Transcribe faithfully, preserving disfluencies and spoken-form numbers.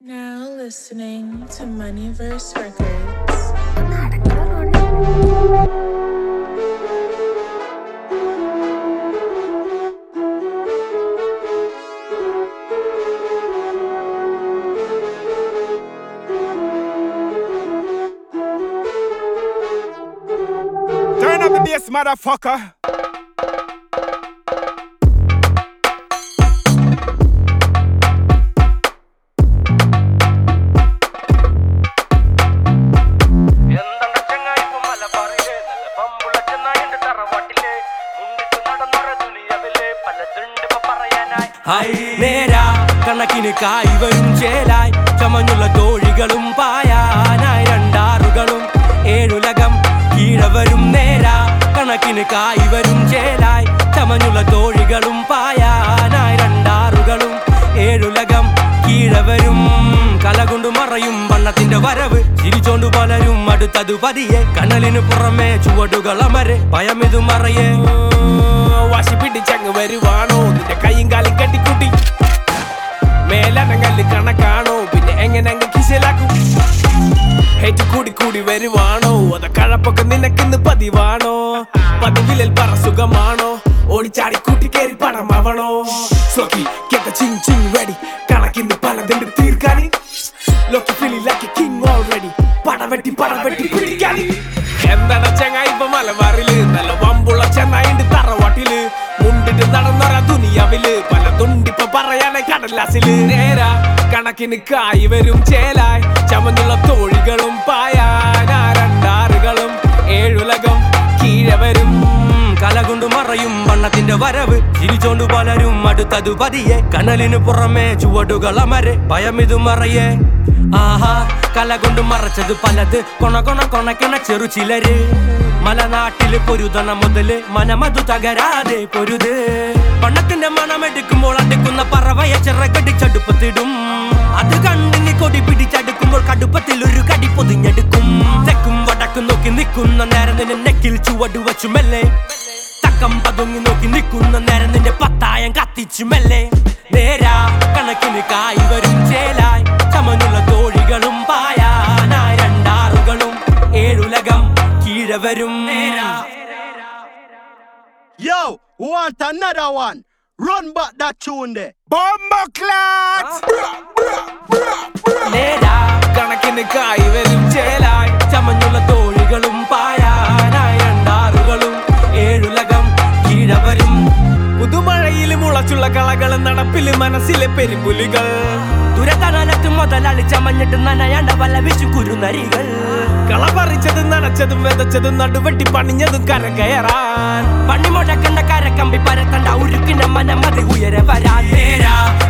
Now listening to Moneyverse Records. Turn up the bass, motherfucker. നേരാ കണക്കിന് കായ് വരും ചേലായി ചമഞ്ഞുള്ള തോഴികളും പായാനായി രണ്ടാറുകളും ഏഴുലകം കീഴവരും നേരാ കണക്കിന് കായ് വരും ചേലായി ചമഞ്ഞുള്ള തോഴികളും പായാനായി രണ്ടാറുകളും ഏഴുലകം കീഴവരും കലകൊണ്ടു മറയും വണ്ണത്തിന്റെ വരവ് ചിരിച്ചോണ്ടു പലരും അടുത്തതു പതിയെ കനലിനു പുറമെ ചുവടുകൾ അമരെ ഭയമിതു മറയേ വാശി പിടിച്ചങ്ങ് വരുവാണോ നിന്റെ കൈയും കാലും കെട്ടിക്കൂട്ടി മേലനങ്ങല് കണക്കാണോ പിന്നെ എങ്ങനെ അങ്ങ് കിശലാക്കും ഹേറ്റ് കൂടി കൂടി വരുവാണോ അത കഴപ്പൊക്കെ നിനക്കിന്ന് പതിവാണോ പതിവിലൽ പറ സുഖമാണോ ഓടിച്ചാടി കൂട്ടി കേറി പണമാവണോ സോക്കി get the ching ching ready കണക്കിന്ന് പലതുണ്ട് തീർക്കാനി ലോക്കി feel like a king already പടവെട്ടി പടവെട്ടി പിടിക്കാനി എന്താണ് ചങ്ങായി ഇപ്പൊ മലബാറില് നല്ല വമ്പുള്ള ചെന്നായിണ്ട് തറവാട്ടില് മുണ്ടിട്ട് നടന്നൊരാ ദുനിയാവില് പല തുണ്ടിപ്പൊ പറയാനായി കടലാസില് നേരാ കണക്കിന് കായ് വരും ചേലായി ചമഞ്ഞുള്ള തോഴികളും പായാനാ രണ്ടാറുകളും ഏഴുലകം കീഴവരും കലകൊണ്ടു മറയും വണ്ണത്തിന്റെ വരവ് ചിരിച്ചോണ്ടു പലരും അടുത്തതു പതിയെ കനലിനു പുറമെ ചുവടുകൾ അമരെ ഭയമിതു മറയേ ആഹാ കല കൊണ്ട് മറച്ചത് പലത് കൊണ കൊണ കൊണക്കണ ചെറു ചിലര് മലനാട്ടില് പൊരുതണ മുതല് മനമതു തകരാതെ പൊരുത് പണത്തിന്റെ മണമെടുക്കുമ്പോൾ അടുക്കുന്ന പറവയ ചിറകടിച്ചടുപ്പത്തിടും അത് കണ്ടിന് കൊടി പിടിച്ചടുക്കുമ്പോൾ കടുപ്പത്തിൽ ഒരു കടി പൊതിഞ്ഞെടുക്കും തെക്കും വടക്കും നോക്കി നിൽക്കുന്ന നേരം നിന്നെ നെക്കിൽ ചുവട് വച്ചു മെല്ലെ തക്കം പതുങ്ങി നോക്കി നിൽക്കുന്ന നേരം നിന്റെ പത്തായം കത്തിച്ചു മെല്ലെ നേരാ കണക്കിന് കായ് വരും ചേലായി ചമഞ്ഞുള്ള തോഴികളും പായാനായി രണ്ടാറുകളും ഏഴുലകം കീഴവരും നേരാ. Yo, want another one? Run back that tune there. Bomba clat. നേരാ കണക്കിന് കായ് വരും ചേലായി ചമഞ്ഞുള്ള തോഴികളും പായാനായി രണ്ടാറുകളും ഏഴുലകം കീഴവരും പുതുമഴയിൽ മുളച്ചുള്ള കളകളും നടപ്പില് മനസ്സിലെ പെരുമ്പുലികൾ ദുരതനത്ത് മുതലാളി ചമഞ്ഞിട്ട് നനയാണ്ട വല്ല വിശു കുരുനരികൾ കള പറിച്ചതും നനച്ചതും വിതച്ചതും നടുവെട്ടി പണിഞ്ഞതും കര കയറാൻ പണി മുടക്കണ്ട കരക്കമ്പി പരത്തണ്ട ഉരുക്കിന്റെ മനമതി ഉയരെ വരാൻ നേരാ